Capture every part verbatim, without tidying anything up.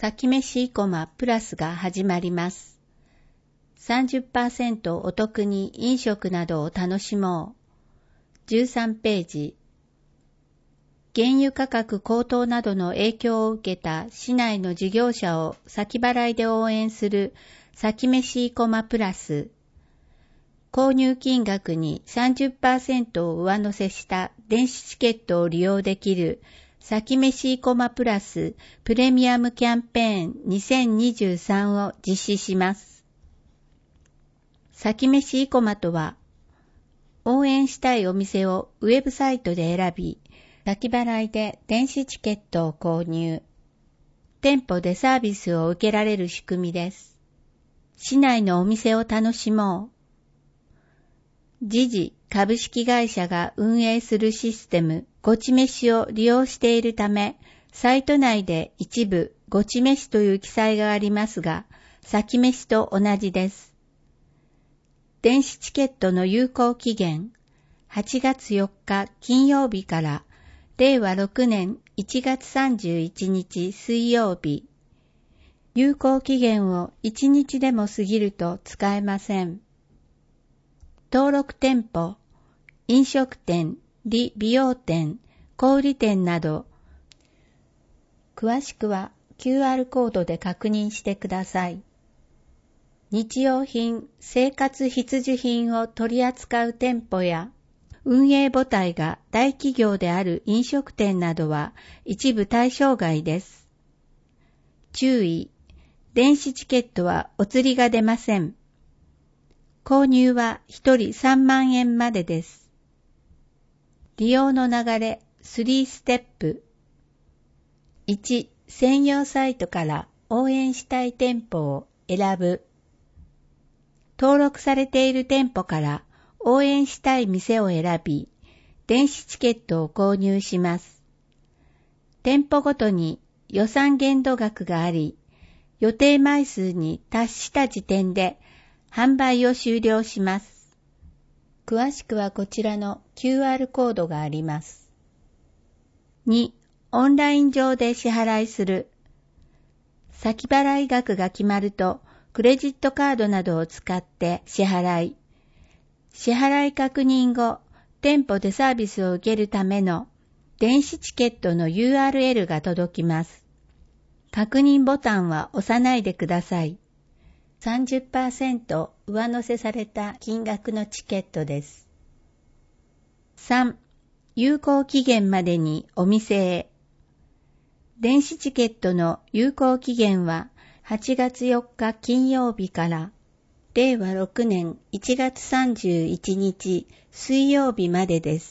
先飯生駒プラスが始まります。さんじゅっパーセント お得に飲食などを楽しもう。じゅうさんページ。原油価格高騰などの影響を受けた市内の事業者を先払いで応援する先飯生駒プラス。購入金額に さんじゅっパーセント を上乗せした電子チケットを利用できる先飯生駒プラスプレミアムキャンペーンにせんにじゅうさんを実施します。先飯生駒とは、応援したいお店をウェブサイトで選び、先払いで電子チケットを購入。店舗でサービスを受けられる仕組みです。市内のお店を楽しもう。ジジ株式会社が運営するシステムごち飯を利用しているため、サイト内で一部ごち飯という記載がありますが、先飯と同じです。電子チケットの有効期限、はちがつよっか金曜日かられいわろくねんいちがつさんじゅういちにち水曜日。有効期限をいちにちでも過ぎると使えません。登録店舗、飲食店、理美容店、小売店など、詳しくは キューアール コードで確認してください。日用品、生活必需品を取り扱う店舗や、運営母体が大企業である飲食店などは一部対象外です。注意、電子チケットはお釣りが出ません。購入はひとりさんまんえんまでです。利用の流れさんステップ。いち、専用サイトから応援したい店舗を選ぶ。登録されている店舗から応援したい店を選び、電子チケットを購入します。店舗ごとに予算限度額があり、予定枚数に達した時点で販売を終了します。詳しくはこちらの キューアール コードがあります。に、オンライン上で支払いする。先払い額が決まると、クレジットカードなどを使って支払い。支払い確認後、店舗でサービスを受けるための電子チケットの ユーアールエル が届きます。確認ボタンは押さないでください。さんじゅっパーセント 上乗せされた金額のチケットです。さん、有効期限までにお店へ。電子チケットの有効期限ははちがつよっか金曜日かられいわろくねんいちがつさんじゅういちにち水曜日までです。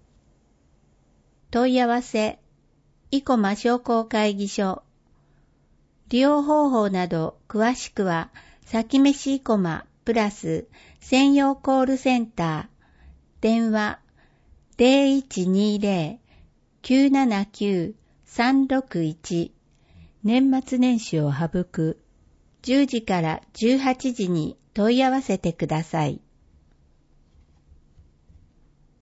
問い合わせ、生駒商工会議所。利用方法など詳しくは、先飯生駒プラス専用コールセンター、電話 ゼロいちにゼロ きゅうななきゅう さんろくいち、年末年始を省く、じゅうじからじゅうはちじに問い合わせてください。